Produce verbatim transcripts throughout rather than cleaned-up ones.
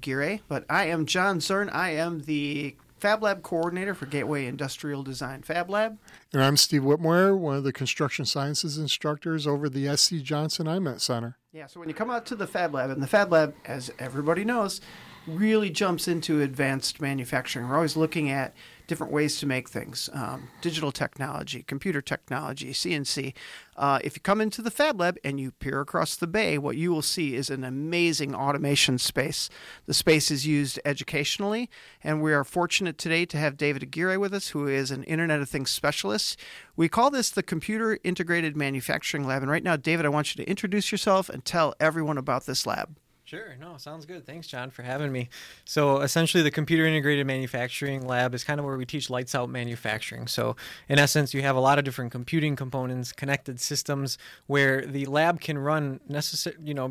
Aguirre, but I am John Zern. I am the Fab Lab coordinator for Gateway Industrial Design Fab Lab. And I'm Steve Whitmore, one of the construction sciences instructors over the S C Johnson I M E T Center. Yeah, so when you come out to the Fab Lab, and the Fab Lab, as everybody knows, really jumps into advanced manufacturing. We're always looking at different ways to make things, um, digital technology, computer technology, C N C. Uh, if you come into the Fab Lab and you peer across the bay, what you will see is an amazing automation space. The space is used educationally, and we are fortunate today to have David Aguirre with us, who is an Internet of Things specialist. We call this the Computer Integrated Manufacturing Lab. And right now, David, I want you to introduce yourself and tell everyone about this lab. Sure. No, sounds good. Thanks, John, for having me. So essentially, the Computer Integrated Manufacturing Lab is kind of where we teach lights out manufacturing. So in essence, you have a lot of different computing components, connected systems, where the lab can run necessary, you know,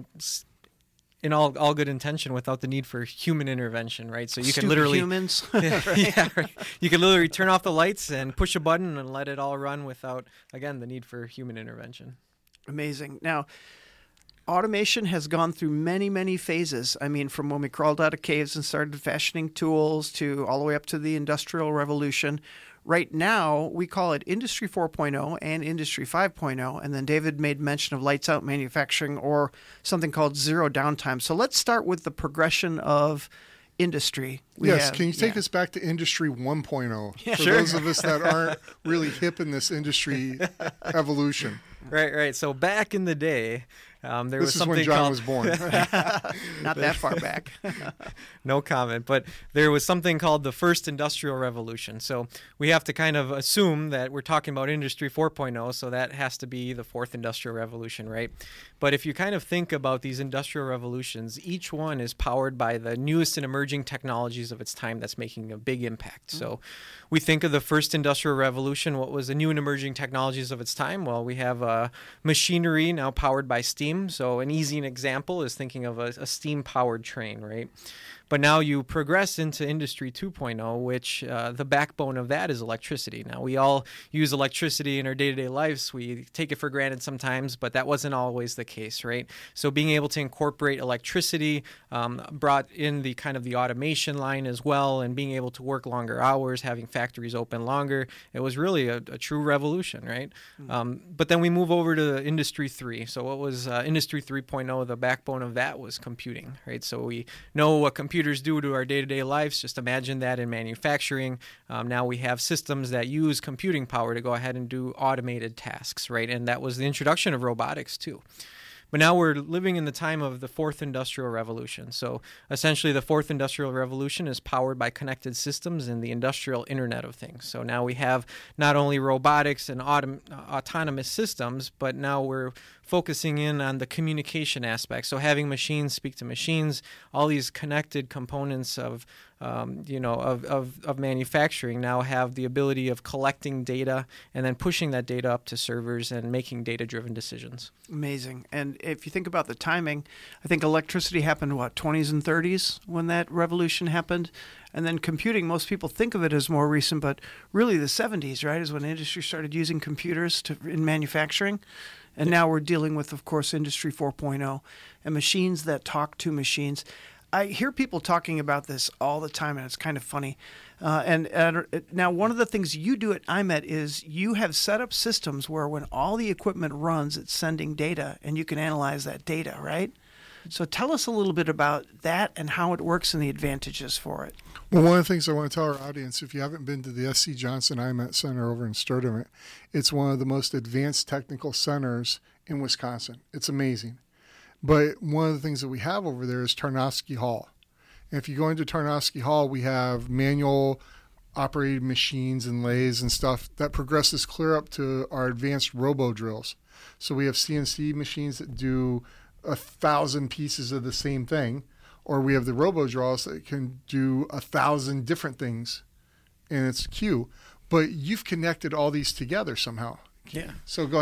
in all all good intention without the need for human intervention, right? So you Stupid can literally humans. yeah, right. You can literally turn off the lights and push a button and let it all run without, again, the need for human intervention. Amazing. Now, automation has gone through many, many phases. I mean, from when we crawled out of caves and started fashioning tools to all the way up to the Industrial Revolution. Right now, we call it Industry four point oh and Industry five point oh. And then David made mention of lights out manufacturing, or something called zero downtime. So let's start with the progression of industry. We yes, have, can you take yeah. us back to Industry one point oh Yeah, for sure. those of us that aren't really hip in this industry evolution? Right, right. So back in the day, um, there this was is something when John called... was born. Not that far back. No comment. But there was something called the First Industrial Revolution. So we have to kind of assume that we're talking about Industry four point oh, so that has to be the Fourth Industrial Revolution, right? But if you kind of think about these industrial revolutions, each one is powered by the newest and emerging technologies of its time that's making a big impact. Mm-hmm. So we think of the First Industrial Revolution, what was the new and emerging technologies of its time? Well, we have uh, machinery now powered by steam. So an easy example is thinking of a, a steam-powered train, right? But now you progress into Industry two point oh, which uh, the backbone of that is electricity. Now, we all use electricity in our day-to-day lives. We take it for granted sometimes, but that wasn't always the case, right? So being able to incorporate electricity um, brought in the kind of the automation line as well, and being able to work longer hours, having factories open longer. It was really a, a true revolution, right? Mm-hmm. Um, but then we move over to Industry three. So what was uh, Industry three point oh? The backbone of that was computing, right? So we know what computing computers do to our day-to-day lives. Just imagine that in manufacturing. Um, now we have systems that use computing power to go ahead and do automated tasks, right? And that was the introduction of robotics too. But now we're living in the time of the Fourth Industrial Revolution. So essentially the Fourth Industrial Revolution is powered by connected systems and the industrial Internet of Things. So now we have not only robotics and autom- autonomous systems, but now we're focusing in on the communication aspect. So having machines speak to machines, all these connected components of Um, you know, of, of, of manufacturing now have the ability of collecting data and then pushing that data up to servers and making data-driven decisions. Amazing. And if you think about the timing, I think electricity happened, what, twenties and thirties when that revolution happened? And then computing, most people think of it as more recent, but really the seventies, right, is when the industry started using computers to, in manufacturing. And now we're dealing with, of course, Industry four point oh and machines that talk to machines. I hear people talking about this all the time, and it's kind of funny. Uh, and, and now one of the things you do at I M E T is you have set up systems where when all the equipment runs, it's sending data, and you can analyze that data, right? So tell us a little bit about that and how it works and the advantages for it. Well, one of the things I want to tell our audience, if you haven't been to the S C Johnson I M E T Center over in Sturtevant, it's one of the most advanced technical centers in Wisconsin. It's amazing. But one of the things that we have over there is Tarnowski Hall. And if you go into Tarnowski Hall, we have manual operated machines and lathes and stuff that progresses clear up to our advanced robo drills. So we have C N C machines that do a thousand pieces of the same thing, or we have the robo drills that can do a thousand different things in its queue. But you've connected all these together somehow. Yeah. So go ahead.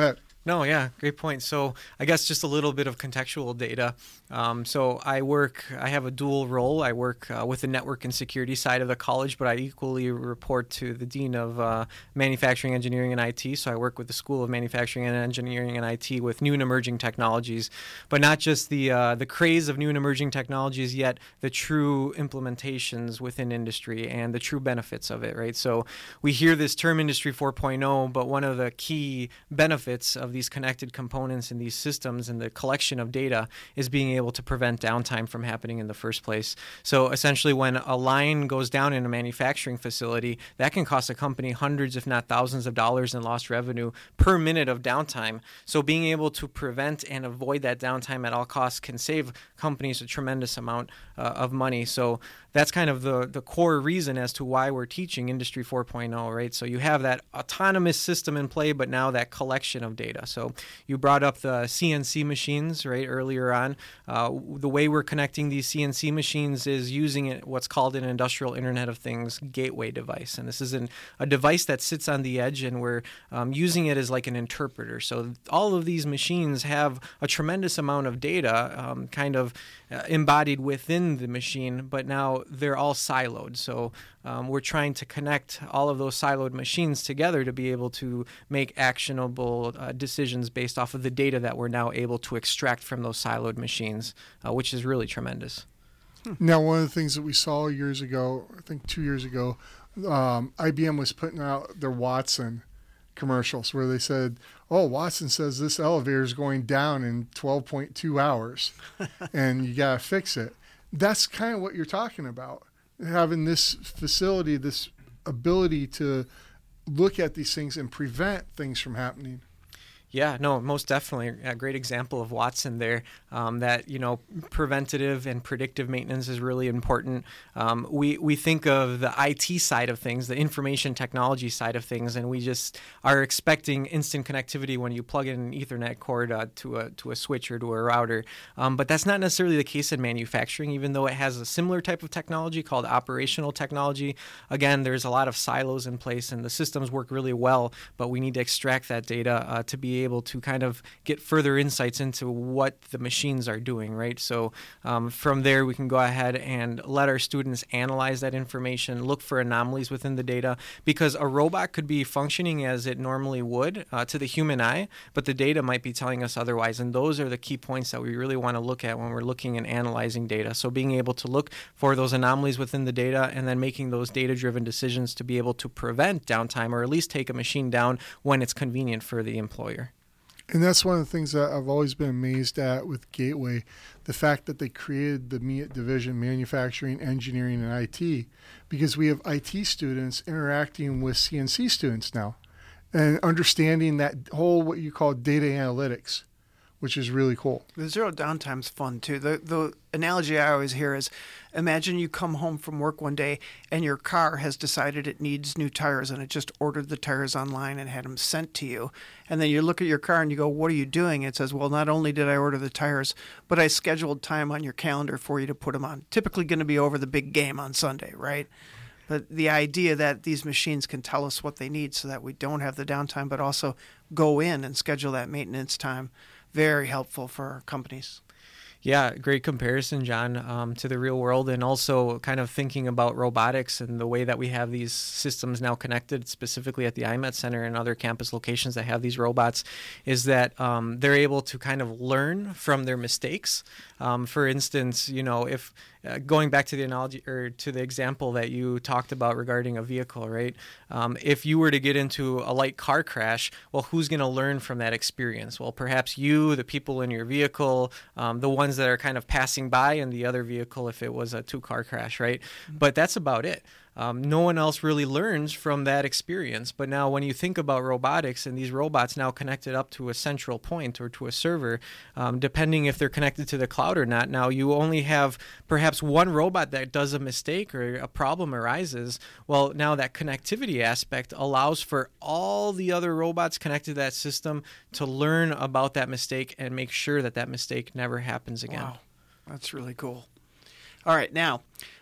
No, yeah, great point. So I guess just a little bit of contextual data. Um, so I work, I have a dual role. I work uh, with the network and security side of the college, but I equally report to the Dean of uh, Manufacturing, Engineering, and I T. So I work with the School of Manufacturing and Engineering and I T with new and emerging technologies, but not just the uh, the craze of new and emerging technologies, yet the true implementations within industry and the true benefits of it, right? So we hear this term Industry four point oh, but one of the key benefits of these connected components in these systems and the collection of data is being able to prevent downtime from happening in the first place. So essentially, when a line goes down in a manufacturing facility, that can cost a company hundreds, if not thousands of dollars in lost revenue per minute of downtime. So being able to prevent and avoid that downtime at all costs can save companies a tremendous amount uh, of money. So that's kind of the, the core reason as to why we're teaching Industry four point oh, right? So you have that autonomous system in play, but now that collection of data. So you brought up the C N C machines, right, earlier on. Uh, the way we're connecting these C N C machines is using it, what's called an industrial Internet of Things gateway device. And this is an, a device that sits on the edge, and we're um, using it as like an interpreter. So all of these machines have a tremendous amount of data um, kind of uh, embodied within the machine, but now they're all siloed. So um, we're trying to connect all of those siloed machines together to be able to make actionable uh, decisions based off of the data that we're now able to extract from those siloed machines, uh, which is really tremendous. Now, one of the things that we saw years ago, I think two years ago, um, I B M was putting out their Watson commercials where they said, oh, Watson says this elevator is going down in twelve point two hours and you got to fix it. That's kind of what you're talking about, having this facility, this ability to look at these things and prevent things from happening. Yeah, no, most definitely a great example of Watson there. Um, that you know, preventative and predictive maintenance is really important. Um, we we think of the I T side of things, the information technology side of things, and we just are expecting instant connectivity when you plug in an Ethernet cord uh, to a to a switch or to a router. Um, but that's not necessarily the case in manufacturing, even though it has a similar type of technology called operational technology. Again, there's a lot of silos in place, and the systems work really well, but we need to extract that data uh, to be able to kind of get further insights into what the machines are doing, right? So um, from there, we can go ahead and let our students analyze that information, look for anomalies within the data, because a robot could be functioning as it normally would uh, to the human eye, but the data might be telling us otherwise. And those are the key points that we really want to look at when we're looking and analyzing data. So being able to look for those anomalies within the data and then making those data-driven decisions to be able to prevent downtime or at least take a machine down when it's convenient for the employer. And that's one of the things that I've always been amazed at with Gateway, the fact that they created the M E A T division, Manufacturing, Engineering, and I T, because we have I T students interacting with C N C students now and understanding that whole what you call data analytics, which is really cool. The zero downtime's fun too. The the analogy I always hear is, imagine you come home from work one day and your car has decided it needs new tires and it just ordered the tires online and had them sent to you. And then you look at your car and you go, what are you doing? It says, well, not only did I order the tires, but I scheduled time on your calendar for you to put them on. Typically going to be over the big game on Sunday, right? But the idea that these machines can tell us what they need so that we don't have the downtime, but also go in and schedule that maintenance time, very helpful for companies. Yeah, great comparison, John, um, to the real world, and also kind of thinking about robotics and the way that we have these systems now connected, specifically at the I M E T Center and other campus locations that have these robots, is that um, they're able to kind of learn from their mistakes. Um, for instance, you know, if uh, going back to the analogy or to the example that you talked about regarding a vehicle, right? Um, if you were to get into a light car crash, well, who's going to learn from that experience? Well, perhaps you, the people in your vehicle, um, the ones that are kind of passing by in the other vehicle if it was a two-car crash, right? Mm-hmm. But that's about it. Um, no one else really learns from that experience. But now when you think about robotics and these robots now connected up to a central point or to a server, um, depending if they're connected to the cloud or not, now you only have perhaps one robot that does a mistake or a problem arises. Well, now that connectivity aspect allows for all the other robots connected to that system to learn about that mistake and make sure that that mistake never happens again. Wow, that's really cool. All right, now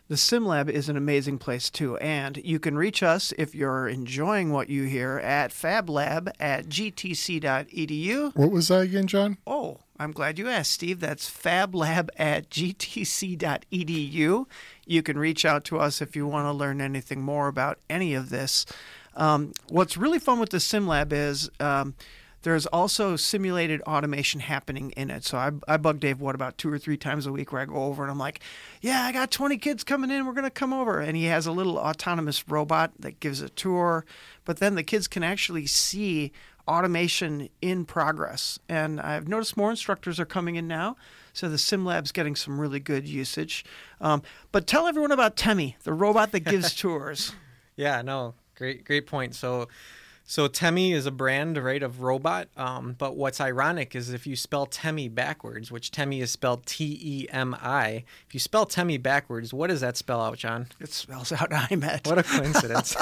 the SimLab is an amazing place too. And you can reach us if you're enjoying what you hear at fablab at g t c dot e d u. What was that again, John? Oh, I'm glad you asked, Steve. That's fablab at g t c dot e d u. You can reach out to us if you want to learn anything more about any of this. Um, what's really fun with the SimLab is um, there's also simulated automation happening in it. So I, I bug Dave, what, about two or three times a week where I go over and I'm like, yeah, I got twenty kids coming in. We're going to come over. And he has a little autonomous robot that gives a tour. But then the kids can actually see automation in progress. And I've noticed more instructors are coming in now. So the SimLab's getting some really good usage. Um, but tell everyone about Temi, the robot that gives tours. Yeah, no, great, great point. So, so Temi is a brand, right, of robot. Um, but what's ironic is if you spell Temi backwards, which Temi is spelled T E M I. If you spell Temi backwards, what does that spell out, John? It spells out I M E T. What a coincidence.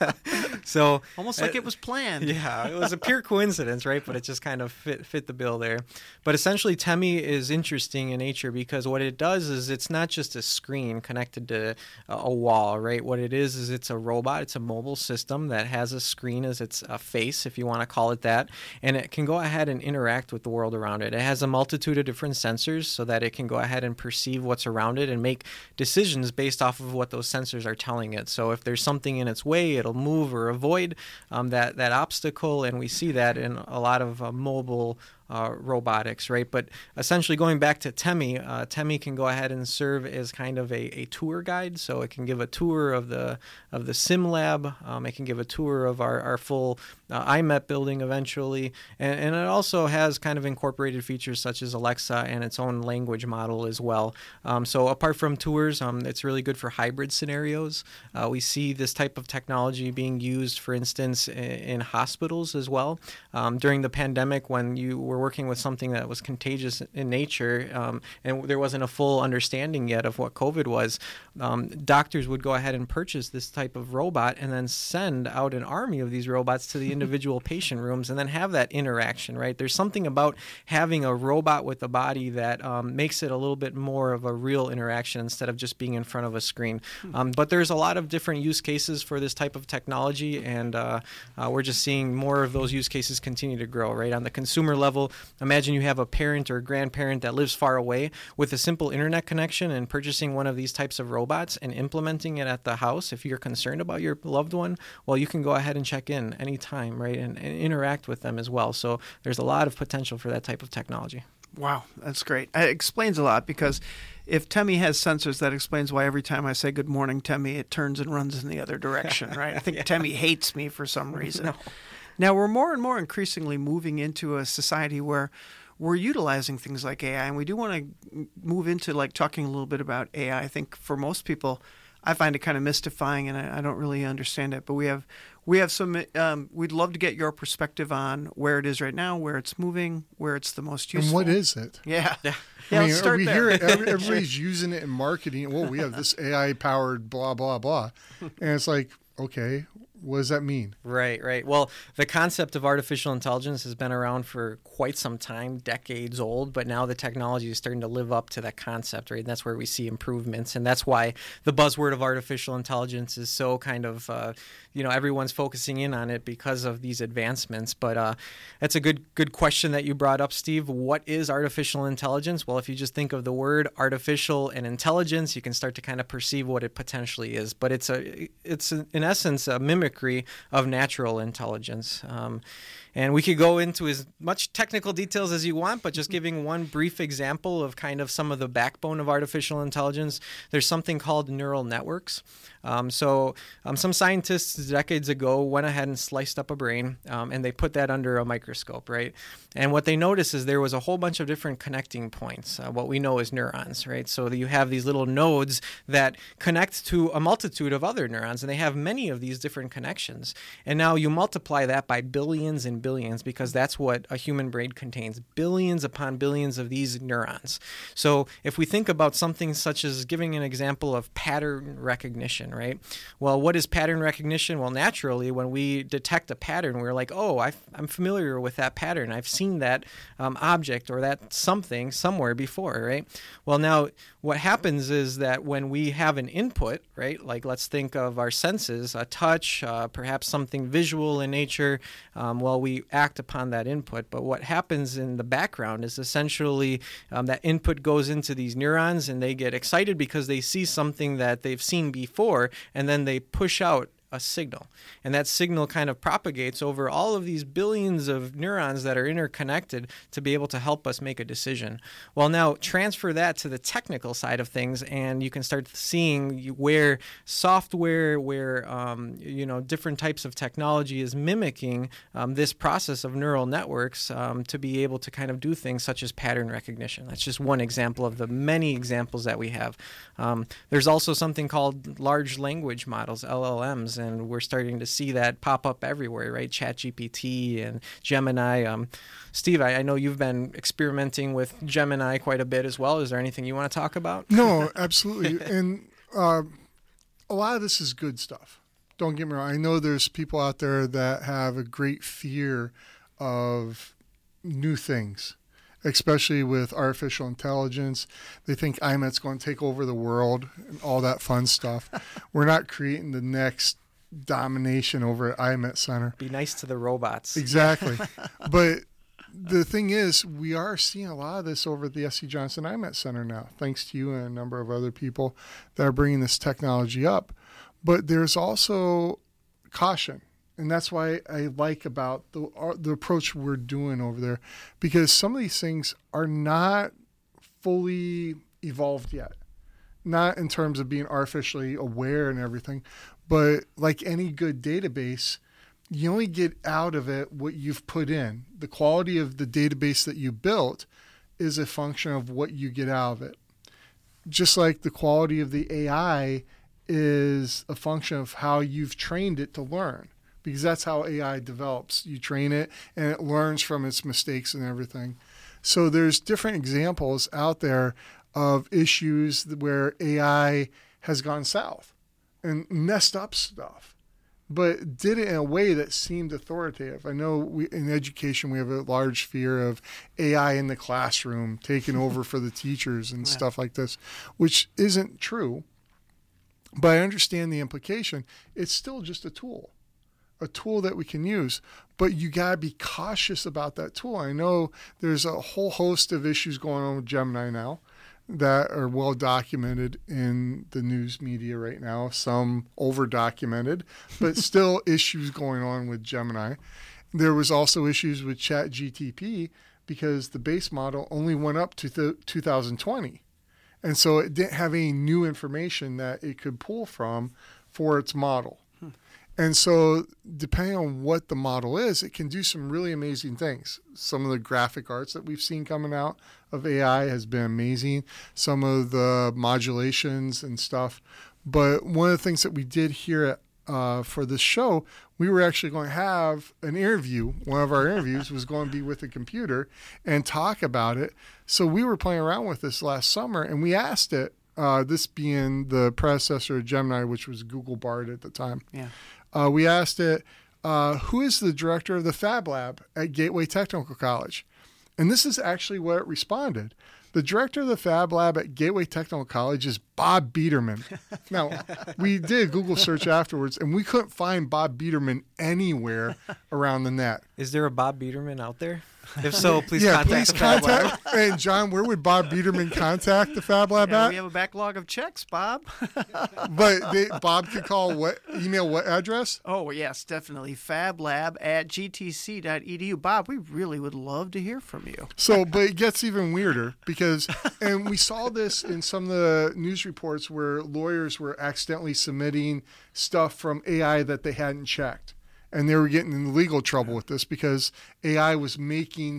So almost like it, it was planned. Yeah, it was a pure coincidence, right? But it just kind of fit fit the bill there. But essentially, Temi is interesting in nature because what it does is it's not just a screen connected to a wall, right? What it is is it's a robot. It's a mobile system that has a screen as its a face, if you want to call it that, and it can go ahead and interact with the world around it. It has a multitude of different sensors so that it can go ahead and perceive what's around it and make decisions based off of what those sensors are telling it. So if there's something in its way, it'll move or avoid um, that, that obstacle, and we see that in a lot of uh, mobile Uh, robotics, right? But essentially going back to Temi, uh, Temi can go ahead and serve as kind of a, a tour guide. So it can give a tour of the of the SimLab. Um, it can give a tour of our, our full uh, I M E T building eventually. And, and it also has kind of incorporated features such as Alexa and its own language model as well. Um, so apart from tours, um, it's really good for hybrid scenarios. Uh, we see this type of technology being used, for instance, in, in hospitals as well. Um, during the pandemic, when you were working with something that was contagious in nature, um, and there wasn't a full understanding yet of what COVID was, um, doctors would go ahead and purchase this type of robot and then send out an army of these robots to the individual patient rooms and then have that interaction, right? There's something about having a robot with a body that um, makes it a little bit more of a real interaction instead of just being in front of a screen. Um, but there's a lot of different use cases for this type of technology, and uh, uh, we're just seeing more of those use cases continue to grow, right? On the consumer level, imagine you have a parent or a grandparent that lives far away. With a simple internet connection and purchasing one of these types of robots and implementing it at the house, if you're concerned about your loved one, well, you can go ahead and check in anytime, right, and, and interact with them as well. So there's a lot of potential for that type of technology. Wow, that's great. It explains a lot, because if Temi has sensors, that explains why every time I say good morning, Temi, it turns and runs in the other direction, right? I think yeah. Temi hates me for some reason. No. Now, we're more and more increasingly moving into a society where we're utilizing things like A I, and we do want to move into like talking a little bit about A I. I think for most people, I find it kind of mystifying, and I, I don't really understand it. But we have we have some. Um, we'd love to get your perspective on where it is right now, where it's moving, where it's the most useful. And what is it? Yeah, yeah. yeah I mean, let's start we there. hear every, everybody's using it in marketing. Well, we have this A I-powered blah blah blah, and it's like, okay, what does that mean? Right, right. Well, the concept of artificial intelligence has been around for quite some time, decades old, but now the technology is starting to live up to that concept, right? And that's where we see improvements. And that's why the buzzword of artificial intelligence is so kind of, uh, you know, everyone's focusing in on it because of these advancements. But uh, that's a good good question that you brought up, Steve. What is artificial intelligence? Well, if you just think of the word artificial and intelligence, you can start to kind of perceive what it potentially is. But it's, a, it's a, in essence, a mimicry of natural intelligence. Um, and we could go into as much technical details as you want, but just giving one brief example of kind of some of the backbone of artificial intelligence, there's something called neural networks. Um, so um, some scientists decades ago went ahead and sliced up a brain, um, and they put that under a microscope, right? And what they noticed is there was a whole bunch of different connecting points, uh, what we know as neurons, right? So you have these little nodes that connect to a multitude of other neurons, and they have many of these different connections. And now you multiply that by billions and billions, because that's what a human brain contains, billions upon billions of these neurons. So if we think about something such as giving an example of pattern recognition, right? Well, what is pattern recognition? Well, naturally, when we detect a pattern, we're like, oh, I've, I'm familiar with that pattern. I've seen that um, object or that something somewhere before, right? Well, now what happens is that when we have an input, right, like let's think of our senses, a touch, uh, perhaps something visual in nature, um, well, we act upon that input. But what happens in the background is essentially um, that input goes into these neurons and they get excited because they see something that they've seen before, and then they push out a signal. And that signal kind of propagates over all of these billions of neurons that are interconnected to be able to help us make a decision. Well, now transfer that to the technical side of things, and you can start seeing where software, where um, you know different types of technology is mimicking um, this process of neural networks um, to be able to kind of do things such as pattern recognition. That's just one example of the many examples that we have. Um, there's also something called large language models, L L Ms, and we're starting to see that pop up everywhere, right? ChatGPT and Gemini. Um, Steve, I, I know you've been experimenting with Gemini quite a bit as well. Is there anything you want to talk about? No, absolutely. And uh, a lot of this is good stuff. Don't get me wrong. I know there's people out there that have a great fear of new things, especially with artificial intelligence. They think I M E T's going to take over the world and all that fun stuff. We're not creating the next domination over at I M E T Center. Be nice to the robots. Exactly. But the thing is, we are seeing a lot of this over at the S C Johnson I M E T Center now, thanks to you and a number of other people that are bringing this technology up. But there's also caution. And that's why I like about the the approach we're doing over there, because some of these things are not fully evolved yet. Not in terms of being artificially aware and everything, but like any good database, you only get out of it what you've put in. The quality of the database that you built is a function of what you get out of it. Just like the quality of the A I is a function of how you've trained it to learn, because that's how A I develops. You train it and it learns from its mistakes and everything. So there's different examples out there of issues where A I has gone south and messed up stuff, but did it in a way that seemed authoritative. I know we, in education, we have a large fear of A I in the classroom taking over for the teachers and yeah. stuff like this, which isn't true. But I understand the implication. It's still just a tool, a tool that we can use. But you got to be cautious about that tool. I know there's a whole host of issues going on with Gemini now that are well documented in the news media right now, some over documented, but still issues going on with Gemini. There was also issues with ChatGPT because the base model only went up to the two thousand twenty. And so it didn't have any new information that it could pull from for its model. Hmm. And so depending on what the model is, it can do some really amazing things. Some of the graphic arts that we've seen coming out of A I has been amazing. Some of the modulations and stuff. But one of the things that we did here at, uh, for this show, we were actually going to have an interview. One of our interviews was going to be with a computer and talk about it. So we were playing around with this last summer, and we asked it, uh, this being the predecessor of Gemini, which was Google Bard at the time. Yeah. Uh, we asked it, uh, who is the director of the Fab Lab at Gateway Technical College? And this is actually what it responded. The director of the Fab Lab at Gateway Technical College is Bob Biederman. Now, we did a Google search afterwards, and we couldn't find Bob Biederman anywhere around the net. Is there a Bob Biederman out there? If so, please yeah, contact please the Fab contact. Lab. And John, where would Bob Biederman contact the Fab Lab yeah, at? We have a backlog of checks, Bob. But they, Bob could call what email, what address? Oh, yes, definitely. fablab at g t c dot e d u. Bob, we really would love to hear from you. So, but it gets even weirder because, and we saw this in some of the news reports where lawyers were accidentally submitting stuff from A I that they hadn't checked. And they were getting in legal trouble with this because A I was making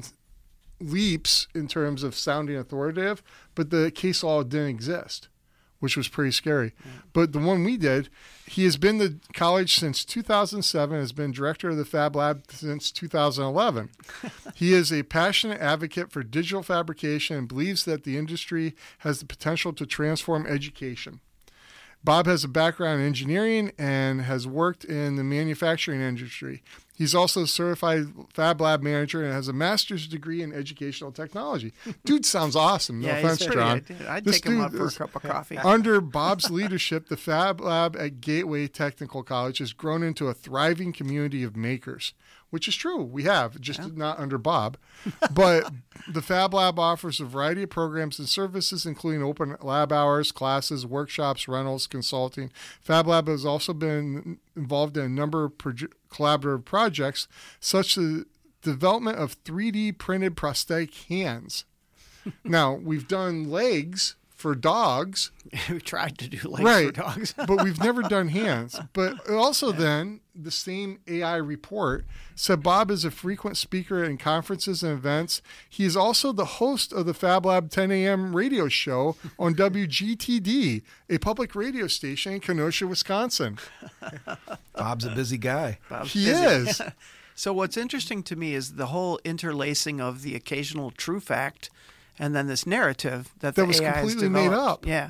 leaps in terms of sounding authoritative, but the case law didn't exist, which was pretty scary. Yeah. But the one we did, he has been the college since two thousand seven, has been director of the Fab Lab since two thousand eleven. He is a passionate advocate for digital fabrication and believes that the industry has the potential to transform education. Bob has a background in engineering and has worked in the manufacturing industry. He's also a certified Fab Lab manager and has a master's degree in educational technology. Dude sounds awesome. No yeah, offense, he's John. pretty- I'd This take him dude out for a is- cup of coffee. Under Bob's leadership, the Fab Lab at Gateway Technical College has grown into a thriving community of makers, which is true. We have, just Yeah. not under Bob. But the Fab Lab offers a variety of programs and services, including open lab hours, classes, workshops, rentals, consulting. Fab Lab has also been involved in a number of proje- collaborative projects, such as the development of three D printed prosthetic hands. Now, we've done legs for dogs, We tried to do legs right, for dogs. but we've never done hands. But also then, the same A I report said Bob is a frequent speaker in conferences and events. He is also the host of the Fab Lab ten a.m. radio show on W G T D, a public radio station in Kenosha, Wisconsin. Bob's a busy guy. Bob's He busy. is. So what's interesting to me is the whole interlacing of the occasional true fact and then this narrative that, That the was A I has completely made developed. up. Yeah.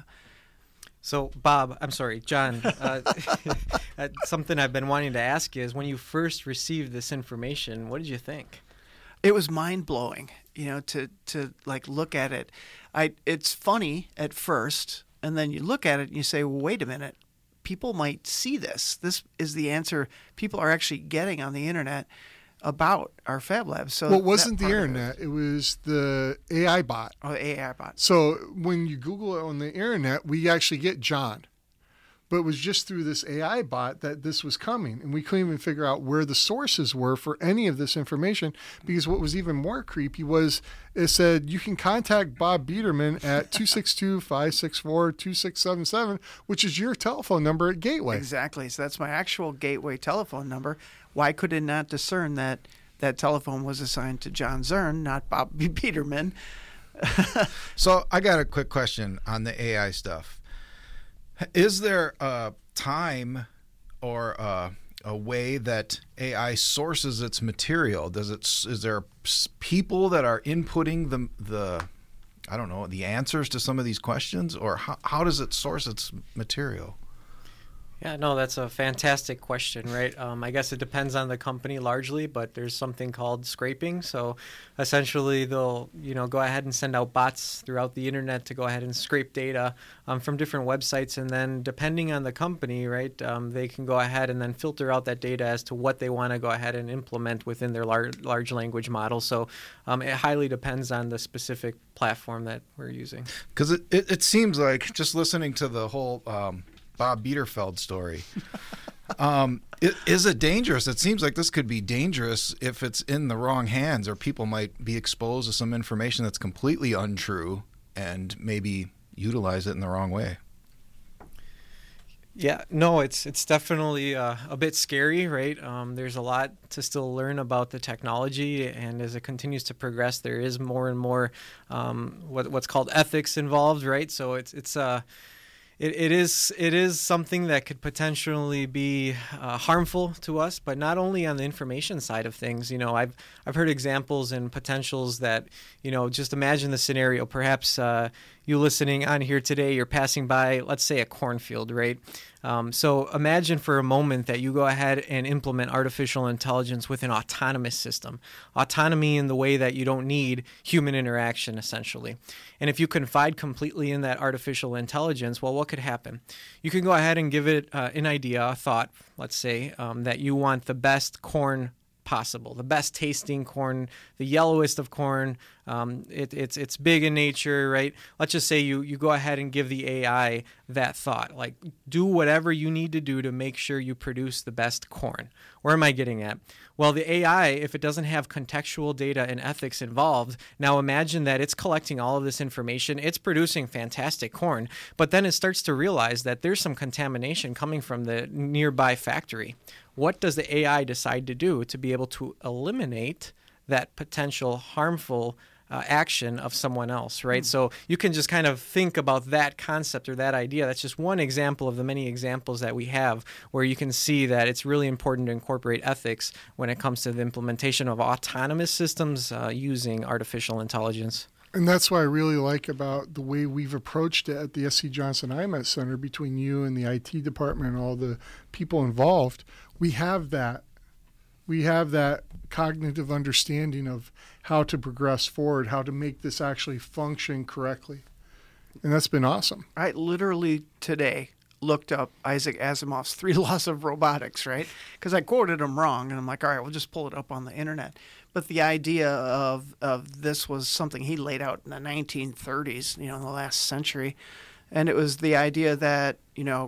So, Bob, I'm sorry, John, uh, uh, something I've been wanting to ask you is when you first received this information, what did you think? It was mind blowing, you know, to to like look at it. I it's funny at first, and then you look at it and you say, well, wait a minute, people might see this. This is the answer people are actually getting on the internet about our Fab Lab. So Well, it wasn't that the part of internet. It was the A I bot. It, oh, A I bots. So when you Google it on the internet, we actually get John. But it was just through this A I bot that this was coming. And we couldn't even figure out where the sources were for any of this information, because what was even more creepy was it said you can contact Bob Biederman at two six two, five six four, two six seven seven, which is your telephone number at Gateway. Exactly. So that's my actual Gateway telephone number. Why could it not discern that that telephone was assigned to John Zern, not Bob Biederman? So I got a quick question on the A I stuff. Is there a time or a, a way that A I sources its material? Does it? Is there s- people that are inputting the the I don't know the answers to some of these questions, or how, how does it source its material? Yeah, no, that's a fantastic question, right? Um, I guess it depends on the company largely, but there's something called scraping. So essentially, they'll you know go ahead and send out bots throughout the internet to go ahead and scrape data um, from different websites, and then depending on the company, right, um, they can go ahead and then filter out that data as to what they want to go ahead and implement within their large large language model. So um, it highly depends on the specific platform that we're using. Because it, it, it seems like just listening to the whole um, Bob Biederfeld story, um, it, is it dangerous? It seems like this could be dangerous if it's in the wrong hands, or people might be exposed to some information that's completely untrue and maybe utilize it in the wrong way. Yeah, no, it's it's definitely uh, a bit scary, right? Um, there's a lot to still learn about the technology, and as it continues to progress, there is more and more um, what what's called ethics involved, right? So it's it's uh, it, it is it is something that could potentially be uh, harmful to us, but not only on the information side of things. You know, I've I've heard examples and potentials that, you know, just imagine the scenario. Perhaps uh, you listening on here today, you're passing by, let's say, a cornfield, right? Um, so imagine for a moment that you go ahead and implement artificial intelligence with an autonomous system. Autonomy in the way that you don't need human interaction, essentially. And if you confide completely in that artificial intelligence, well, what could happen? You can go ahead and give it uh, an idea, a thought, let's say, um, that you want the best corn possible, the best tasting corn, the yellowest of corn. Um, it, it's it's big in nature, right? Let's just say you you go ahead and give the A I that thought, like do whatever you need to do to make sure you produce the best corn. Where am I getting at? Well, the A I, if it doesn't have contextual data and ethics involved, now imagine that it's collecting all of this information, it's producing fantastic corn, but then it starts to realize that there's some contamination coming from the nearby factory. What does the A I decide to do to be able to eliminate that potential harmful uh, action of someone else, right? Mm. So you can just kind of think about that concept or that idea. That's just one example of the many examples that we have where you can see that it's really important to incorporate ethics when it comes to the implementation of autonomous systems uh, using artificial intelligence. And that's what I really like about the way we've approached it at the S C Johnson I M E T Center between you and the I T department and all the people involved. We have that We have that cognitive understanding of how to progress forward, how to make this actually function correctly. And that's been awesome. I literally today looked up Isaac Asimov's Three Laws of Robotics, right? Because I quoted him wrong, and I'm like, all right, we'll just pull it up on the internet. But the idea of, of this was something he laid out in the nineteen thirties, you know, in the last century. And it was the idea that, you know,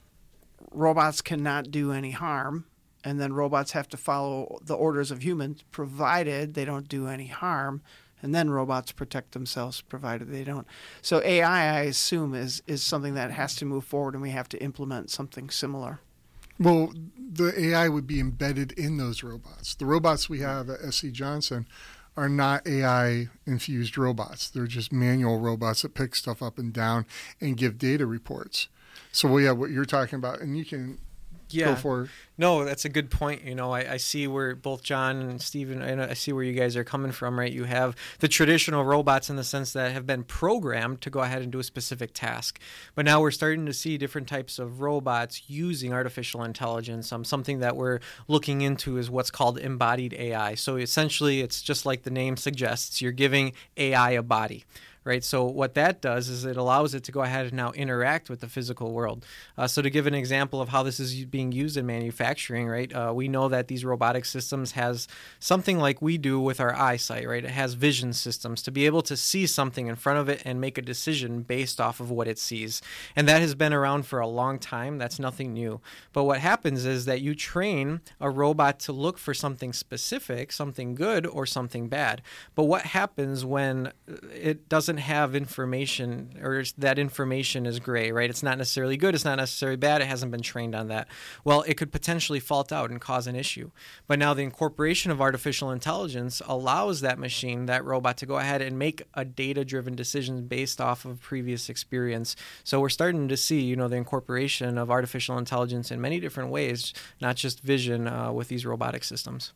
robots cannot do any harm, and then robots have to follow the orders of humans, provided they don't do any harm, and then robots protect themselves, provided they don't. So A I, I assume, is, is something that has to move forward, and we have to implement something similar. Well, the A I would be embedded in those robots. The robots we have at S C Johnson are not A I-infused robots. They're just manual robots that pick stuff up and down and give data reports. So we have what you're talking about, and you can Yeah. go for it. No, that's a good point. You know, I, I see where both John and Stephen, and I see where you guys are coming from, right? You have the traditional robots in the sense that have been programmed to go ahead and do a specific task. But now we're starting to see different types of robots using artificial intelligence. Um, something that we're looking into is what's called embodied A I. So essentially, it's just like the name suggests, you're giving A I a body. Right, so what that does is it allows it to go ahead and now interact with the physical world. Uh, so to give an example of how this is being used in manufacturing, right, uh, we know that these robotic systems has something like we do with our eyesight, right? It has vision systems to be able to see something in front of it and make a decision based off of what it sees. And that has been around for a long time. That's nothing new. But what happens is that you train a robot to look for something specific, something good or something bad. But what happens when it doesn't have information, or that information is gray, right? It's not necessarily good, it's not necessarily bad, it hasn't been trained on that. Well, it could potentially fault out and cause an issue. But now the incorporation of artificial intelligence allows that machine, that robot, to go ahead and make a data-driven decision based off of previous experience. So we're starting to see, you know, the incorporation of artificial intelligence in many different ways, not just vision uh, with these robotic systems.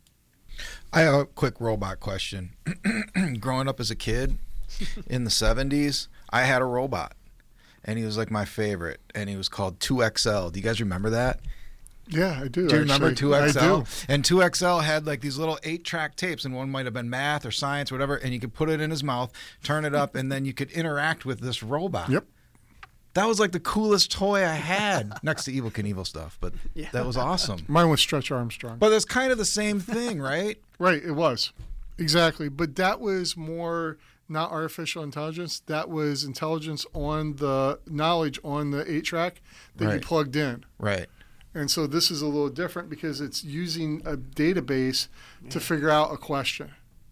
I have a quick robot question. Growing up as a kid in the seventies, I had a robot, and he was like my favorite, and he was called two X L. Do you guys remember that? Yeah, I do. Do you remember actually. two X L? I do. And two X L had like these little eight-track tapes, and one might have been math or science or whatever, and you could put it in his mouth, turn it up, and then you could interact with this robot. Yep. That was like the coolest toy I had, next to Evel Knievel stuff, but Yeah. that was awesome. Mine was Stretch Armstrong. But it's kind of the same thing, right? Right, it was. Exactly. But that was more not artificial intelligence. That was intelligence on the knowledge on the eight track that you Right. plugged in. Right. And so this is a little different because it's using a database to figure out a question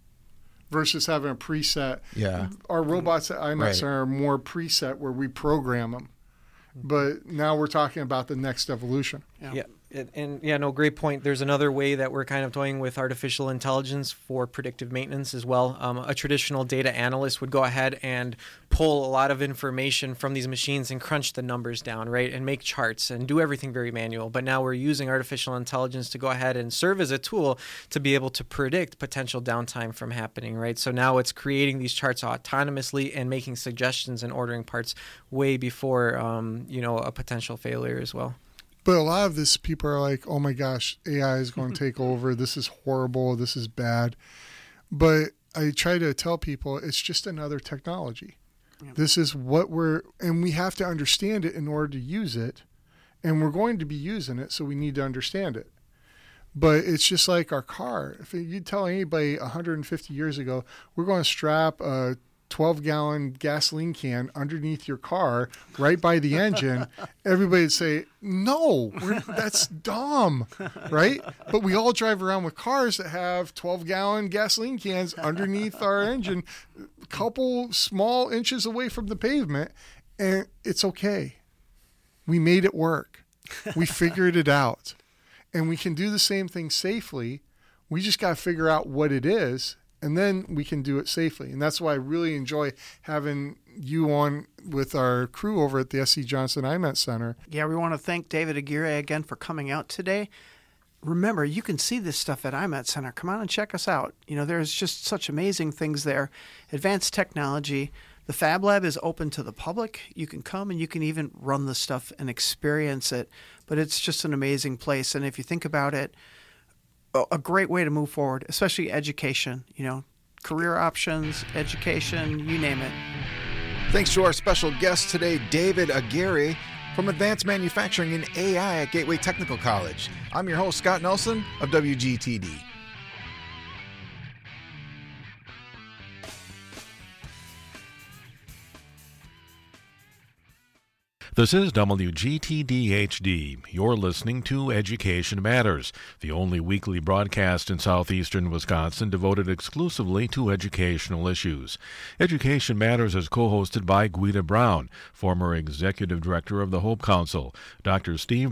versus having a preset. Yeah. Our robots at I M A X Right. Center are more preset where we program them. But now we're talking about the next evolution. Yeah. Yeah, and, and yeah, no, great point. There's another way that we're kind of toying with artificial intelligence for predictive maintenance as well. Um, a traditional data analyst would go ahead and pull a lot of information from these machines and crunch the numbers down, right, and make charts and do everything very manual. But now we're using artificial intelligence to go ahead and serve as a tool to be able to predict potential downtime from happening, right? So now it's creating these charts autonomously and making suggestions and ordering parts way before, um, you know, a potential failure as well. But a lot of this, people are like, oh my gosh, A I is going to take over. This is horrible. This is bad. But I try to tell people it's just another technology. Yeah. This is what we're, and we have to understand it in order to use it. And we're going to be using it, so we need to understand it. But it's just like our car. If you tell anybody one hundred fifty years ago, we're going to strap a twelve gallon gasoline can underneath your car right by the engine, everybody would say, no, we're, that's dumb, right? But we all drive around with cars that have twelve gallon gasoline cans underneath our engine, a couple small inches away from the pavement, and it's okay. We made it work. We figured it out. And we can do the same thing safely. We just got to figure out what it is, and then we can do it safely. And that's why I really enjoy having you on with our crew over at the S C Johnson I M E T Center. Yeah, we want to thank David Aguirre again for coming out today. Remember, you can see this stuff at I M E T Center. Come on and check us out. You know, there's just such amazing things there. Advanced technology. The Fab Lab is open to the public. You can come and you can even run the stuff and experience it. But it's just an amazing place. And if you think about it, a a great way to move forward, especially education, you know, career options, education, you name it. Thanks to our special guest today, David Aguirre from Advanced Manufacturing and A I at Gateway Technical College. I'm your host, Scott Nelson of W G T D. This is W G T D H D. You're listening to Education Matters, the only weekly broadcast in southeastern Wisconsin devoted exclusively to educational issues. Education Matters is co-hosted by Guida Brown, former executive director of the Hope Council, Doctor Steve